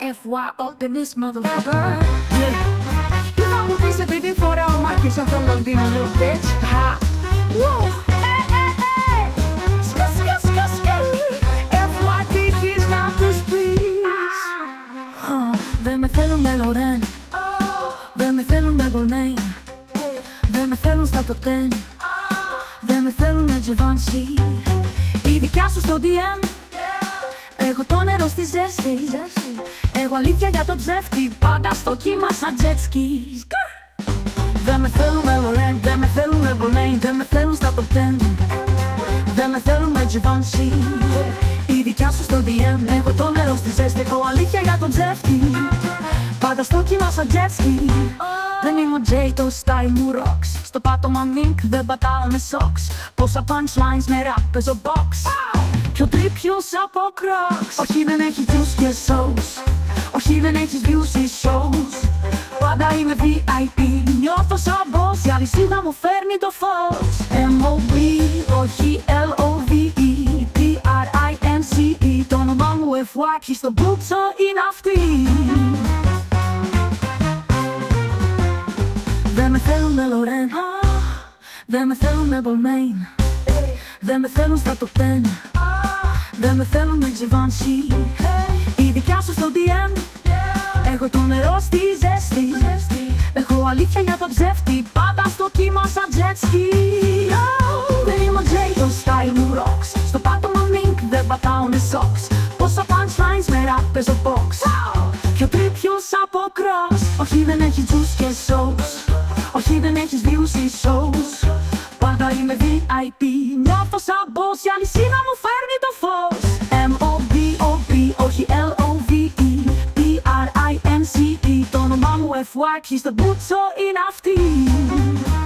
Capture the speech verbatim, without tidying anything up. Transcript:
F Y O this motherfucker. Yeah. You know who this baby for the market of the London little bitch. Ha. Whoa. Hey, hey, hey. Skr, skr, skr, skr. F Y T is not this please. Uh, δεν με θέλουν με Λορέν, δεν με θέλουν με Γκολνέιν, δεν με θέλουν στα top ten, δεν με θέλουν με Givenchy. Η δικιά σου στο ντι εμ, έχω το νερό στη ζέστη. Έχω αλήθεια για το ψεύτη, πάντα στο κύμα σαν jet ski. Δεν με θέλουν με Λορέν, δεν με θέλουν με Γκολνέιν, δεν με θέλουν στα top ten, δεν με θέλουν με Givenchy. Η δικιά σου στο ντι εμ, έχω το νερό στη ζέστη. Έχω αλήθεια για το ψεύτη, πάντα στο κύμα σαν jet ski. Δεν είμαι ο Jay, το style μου rocks. Στο πάτωμα mink, δεν πατάω με socks. Πόσα punchlines με rap παίζω box. Πιο τρίπιος από Crocs. Όχι δεν έχει views και shows, όχι δεν έχεις views ή shows. Πάντα είμαι βι άι πι, νιώθω σαν boss. Η αλυσίδα μου φέρνει το φως. εμ ο μπι, όχι ελ ο βι ι, πι αρ άι εν σι ι. Το όνομά μου εφ γουάι και στο μπούτσο είναι αυτή. Δεν με θέλουν με Λορέν, δεν με θέλουν με Balmain, δεν με θέλουν στα top ten, δεν με θέλουν με Givenchy. Η δικιά σου στο ντι εμ, έχω το νερό στη ζέστη. Έχω αλήθεια για το ψεύτη, πάντα στο κύμα σαν jet ski. Δεν είμαι ο Jay, το style μου rocks. Στο πάτωμα mink, δεν πατάω με socks. Πόσα punchlines με rap παίζω box. Πιο τρίπιος από Crocs. Όχι δεν έχει juice και shows, όχι δεν έχεις views ή shows. Πάντα είμαι βι άι πι, νιώθω σαν boss. Η αλυσίδα μου φέρνει το φως. εμ ο μπι ο μπι, όχι ελ ο βι ι, πι αρ άι εν σι ι. Το όνομά μου εφ γουάι και στο μπούτσο είναι αυτή.